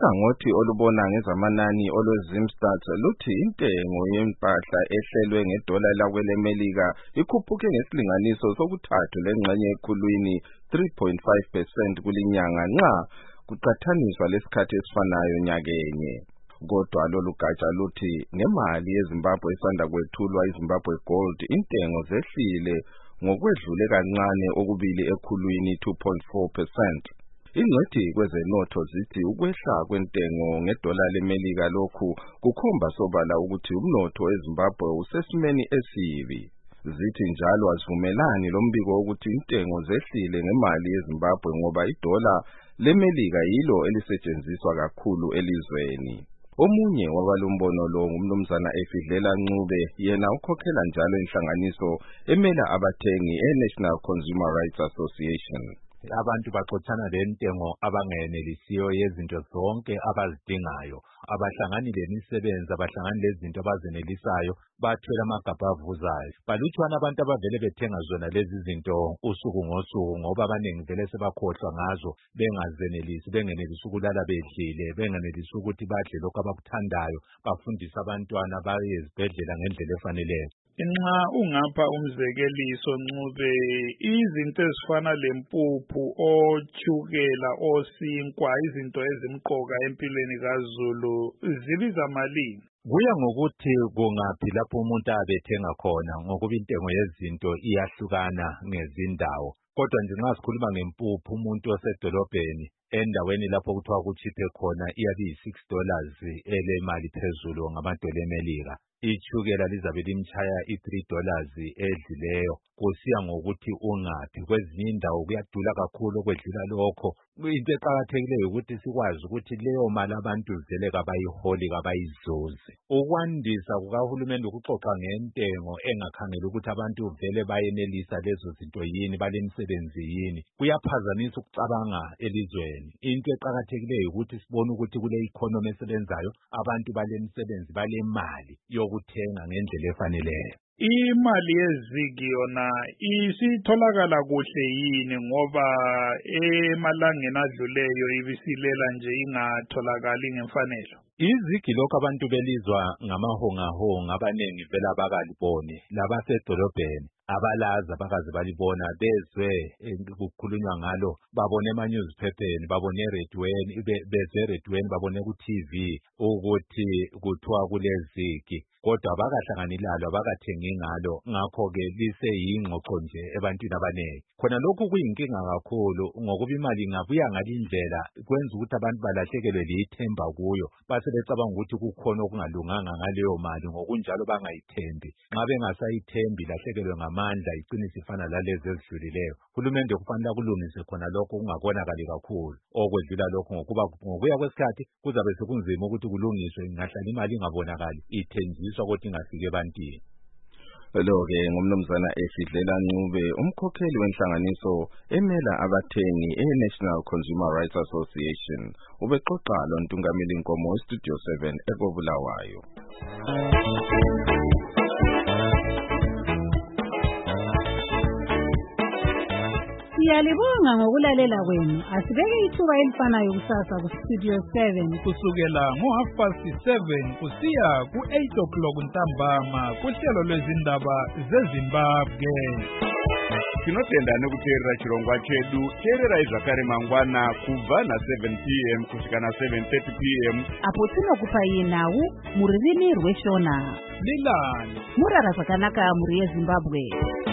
Uhlangothi olubona ngezamanani olweZimstats luthi intengo yempahla ehlelwe ngedola lakwelemelika ikhuphuke ngesilinganiso sokuthathu lengxenye ekhulwini 3.5% kulinyanga nxa kuqhathaniswa lesikhathi esifanayo nyakenye. Kodwa lolu gatsha luthi ngemali yeZimbabwe esanda kwethulwa iZimbabwe Gold intengo zehlile ngokwedlule kancane okubili ekhulwini 2.4%. Ingcwethi kwezenotho zithi ukwehla kwentengo ngedola lemelika lokhu kukhomba sobala ukuthi umnotho weZimbabwe usesimeni esibi. Zithi njalo azivumelani lombiko ukuthi intengo zehlile ngemali yeZimbabwe ngoba idola lemelika yilo elisetshenziswa kakhulu elizweni. Omunye wabalombono lo ngumnumzana Efidlela Ncube, yena ukhokhela njalo inhlanganiso emela abathengi eNational Consumer Rights Association. Abantu baxoxana lentengo abangenelisiyo yezinto zonke abazidingayo, abahlangani lemisebenzi, abahlangani lezinto abazenelisayo, bathwele amagabha avuzayo. Balutshwana abantu abavele bethenga zona lezi zinto usuku ngosuku ngoba abaningi vele sebakhohlwa ngazo, bengazenelisi, bengenelisi ukulala bedlile, bengenelisi ukuthi badle lokho abakuthandayo, bafundise abantwana baye ezibhedlela ngendlela efaneleyo. Nxa ungapha umzekeliso Ncube, izinto ezifana lempuphu, otshukela, osinkwa, izinto ezimqoka empilweni kaZulu zibiza malini? Kuya ngokuthi kungaphi lapho umuntu abethenga khona, ngokuba intengo yezinto iyahlukana ngezindawo. Kodwa nje nxa sikhuluma ngempuphu, umuntu osedolobheni endaweni lapho kuthiwa kuchiphe khona iyabe $6 elemali phezulu ngamadola emelika. Itshukela lizabe limtshaya $3 edlileyo, kusiya ngokuthi ungaphi. Kwezinye indawo kuyadula kakhulu okwedlula lokho. Into eqakathekileyo ukuthi sikwazi ukuthi leyo mali abantu vele kabayiholi, kabayizuzi. Ukwandisa kukahulumende ukuxoxa ngentengo engakhangela ukuthi abantu vele bayenelisa lezo zinto yini, balemisebenzi yini, kuyaphazamisa ukucabanga elizweni. Into eqakathekileyo ukuthi sibone ukuthi kule economy esebenzayo abantu balemisebenzi, balemali yokuthenga ngendlela efaneleyo. Imali yezigi yona isitholakala kuhle yini ngoba emalangeni adluleyo ibisilela nje ingatholakali ngemfanelo? Izigi lokho abantu belizwa ngamahongahonga, abanengi vele abakaliboni, labasedolobheni abalazi abakaze balibona, bezwe kukhulunywa ngalo, babone ema-newspapers, babone erediyweni, bezwe erediyweni, babone ku-TV ukuthi kuthiwa kulezigi, kodwa abakahlangani lalo, abakathengi ngalo. Ngakho-ke liseyingxoxo nje ebantwini abanengi. Khona lokhu kuyinkinga kakhulu ngokuba imali ingabuya ngalindlela kwenza ukuthi abantu balahlekelwe lithemba kuyo, basebecabanga ukuthi kukhona okungalunganga ngaleyo mali, ngokunjalo bangayithembi. Nxa bengasayithembi, lahlekelwe ngamandla, iciniso ifana lalezi ezidlulileyo. Uhulumende kufanele kulungise khona lokho kungabonakali kakhulu okwedlula lokho, ngokuba ngokuya kwesikhathi kuzabe sekunzima ukuthi kulungiswe. Ingahlala imali ingabonakali, ithenjiswa kodwa ingafiki ebantwini. Lo-ke ngumnumzana Efidlela Ncube, umkhokheli wenhlanganiso emela abathengi eNational Consumer Rights Association. Ubexoxa loNtungameli Nkomo eStudio 7 eKobulawayo. Siyalibonga ngokulalela kwenu. Asibeke ithuba elifanayo kusasa kuStudio 7 kusukela ngo7:30 kusiya ku8 ntambama kuhlelo lwezindaba zeZimbabwe. Tinotenda nekuteerera chirongwa chedu. Teerera zvakare mangwana kubva na7 p.m. kusvika na7:30 p.m. apo tinokupai nhau muririmi rweShona. Lilani murara zvakanaka muri yeZimbabwe.